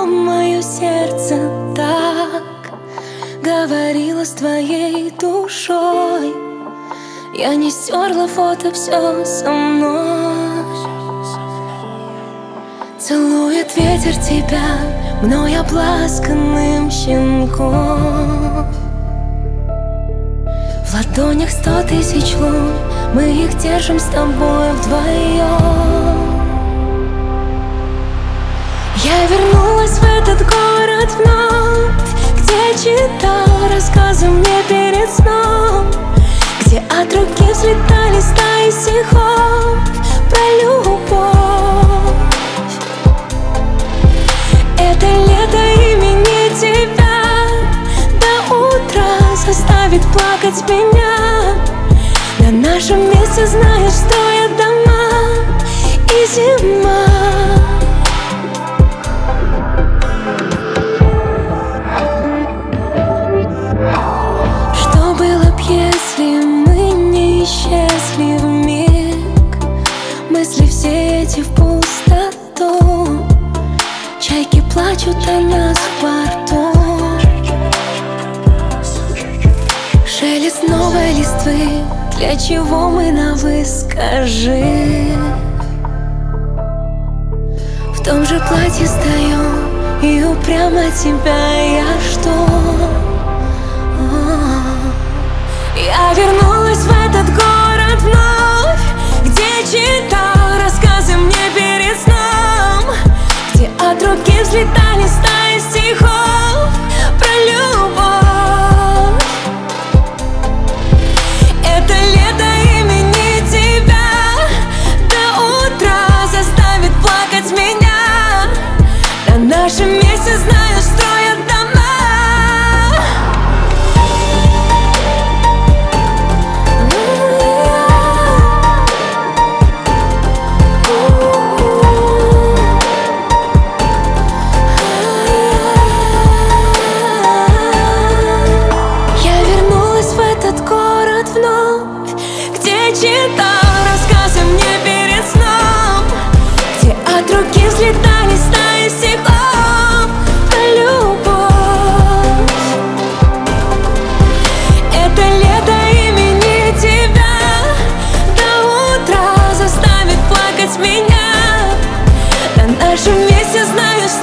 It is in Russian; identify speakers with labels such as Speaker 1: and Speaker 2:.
Speaker 1: мое сердце так говорила с твоей душой. Я не стерла фото, все со мной. Целует ветер тебя, мной обласканным щенком. В ладонях 100 тысяч лун, мы их держим с тобой вдвоем. Я вернулась в этот город вновь, где читал рассказы мне перед сном, где от руки взлетали стаи стихов про любовь. Это лето имени тебя до утра заставит плакать меня. На нашем месте, знаешь, строят дома и зима. Что было б, если мы не исчезли вмиг? Мысли все эти в пустоту, чайки плачут о нас в порту. Шелест новой листвы, для чего мы на «вы» скажи? В том же платье стою и упрямо тебя я жду. Я вернулась в этот город вновь, где читал рассказы мне перед сном, где от руки взлетали стаи стихов про любовь. Это лето имени тебя до утра заставит плакать меня. На нашем месте, знаешь, строят дома. Читал рассказы мне перед сном, где от руки взлетали стаи стихов про любовь. Это лето имени тебя до утра заставит плакать меня. На нашем месте, знаешь,